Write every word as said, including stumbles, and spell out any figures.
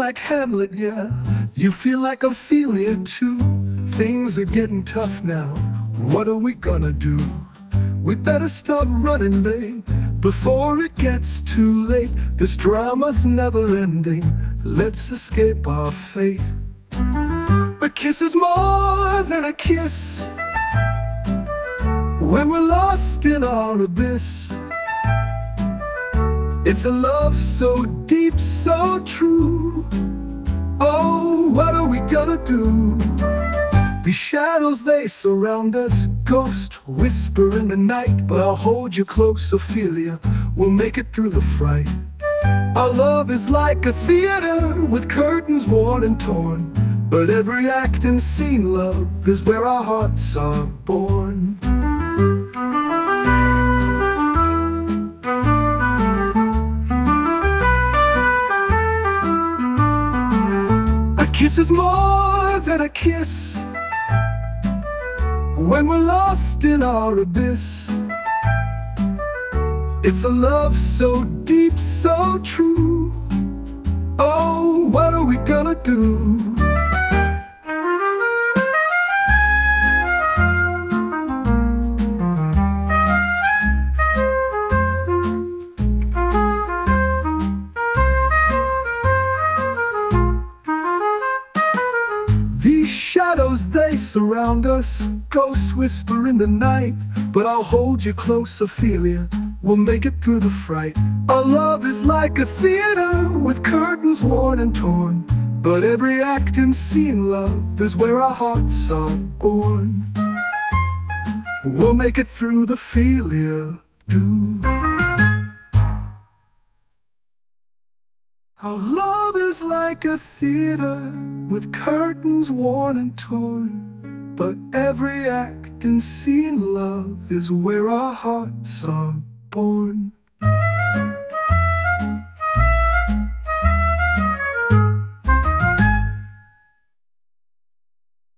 like Hamlet, yeah. You feel like Ophelia too. Things are getting tough now. What are we gonna do? We better stop running late before it gets too late. This drama's never ending. Let's escape our fate. A kiss is more than a kiss when we're lost in our abyss. It's a love so deep, so true. Oh, what are we gonna do? These shadows, they surround us. Ghosts whisper in the night, but I'll hold you close, Ophelia. We'll make it through the fright. Our love is like a theater with curtains worn and torn, but every act and scene, love, is where our hearts are born. A kiss is more than a kiss when we're lost in our abyss. It's a love so deep, so true. Oh, what are we gonna do? These shadows, they surround us. Ghosts whisper in the night, but I'll hold you close, Ophelia. We'll make it through the fright. Our love is like a theater with curtains worn and torn, but every act and scene, love, is where our hearts are born. We'll make it through the Ophelia do. Our love is like a theater with curtains worn and torn, but every act and scene, love, is where our hearts are born.